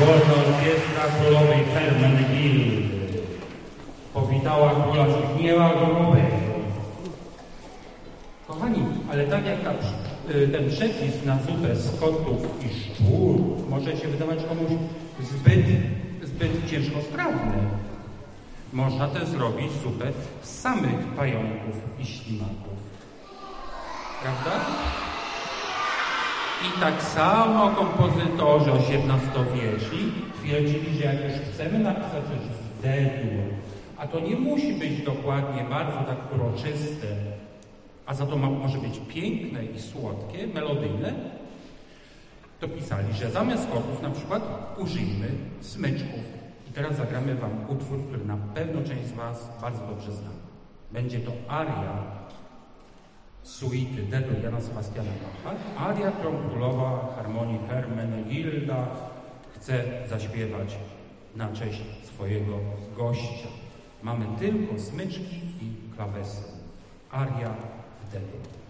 Złota orkiestra królowej Hermenegildy powitała króla Zbigniewa Grubego. Kochani, ale tak jak ten przepis na zupę z kotów i szczur może się wydawać komuś zbyt ciężkostrawny, można też zrobić zupę z samych pająków i ślimaków. Prawda? I tak samo kompozytorzy XVIII-wieczni twierdzili, że jak już chcemy napisać coś z D-dur, a to nie musi być dokładnie bardzo tak uroczyste, a za to może być piękne i słodkie, melodyjne, to pisali, że zamiast kotów na przykład użyjmy smyczków. I teraz zagramy wam utwór, który na pewno część z was bardzo dobrze zna. Będzie to aria suity D-dur Jana Sebastiana Bacha, aria, którą królowa harmonii Hermenegilda chce zaśpiewać na cześć swojego gościa. Mamy tylko smyczki i klawesy. Aria w D-dur.